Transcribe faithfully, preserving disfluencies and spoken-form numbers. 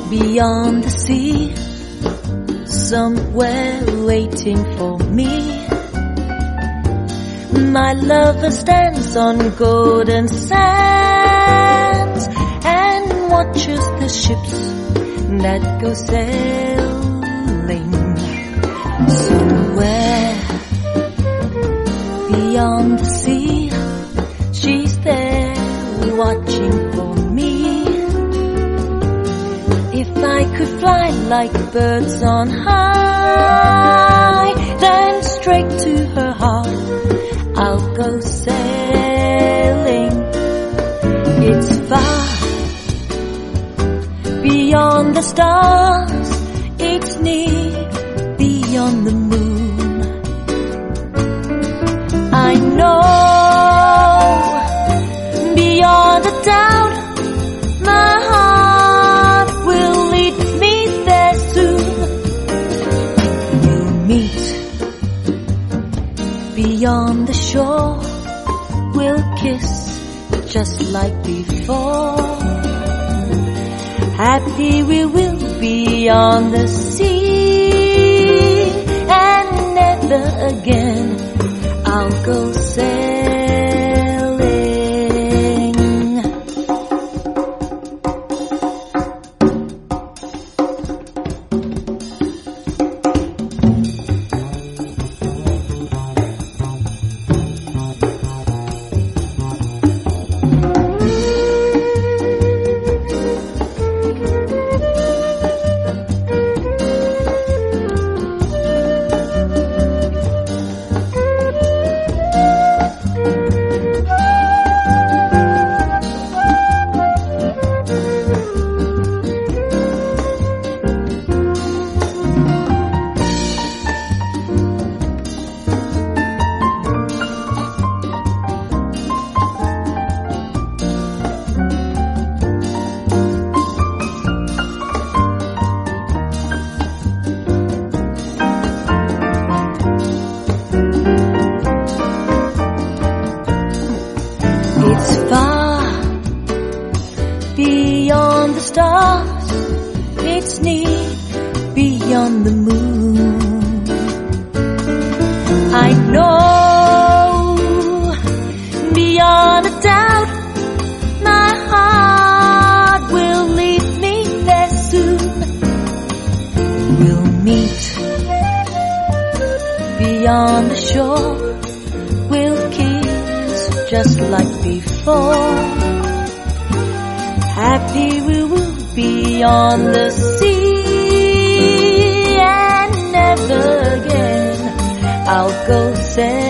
beyond the sea, somewhere waiting for me. My lover stands on golden sands and watches the ships that go sailing. Somewhere beyond the sea, she's there watching for me. If I could fly like birds on high, then straight to her heart I'll go sailing. It's far beyond the stars, it's near beyond the moon. I know beyond a doubt my heart will lead me there soon. We'll meet beyond the shore, we'll kiss just like before. Happy we will be on the sea, and never again I'll go sailing. It's far beyond the stars, it's near beyond the moon. I know beyond a doubt my heart will lead me there soon. We'll meet beyond the shore, we'll kiss just like before. Happy we will be on the sea, and never again I'll go sailing.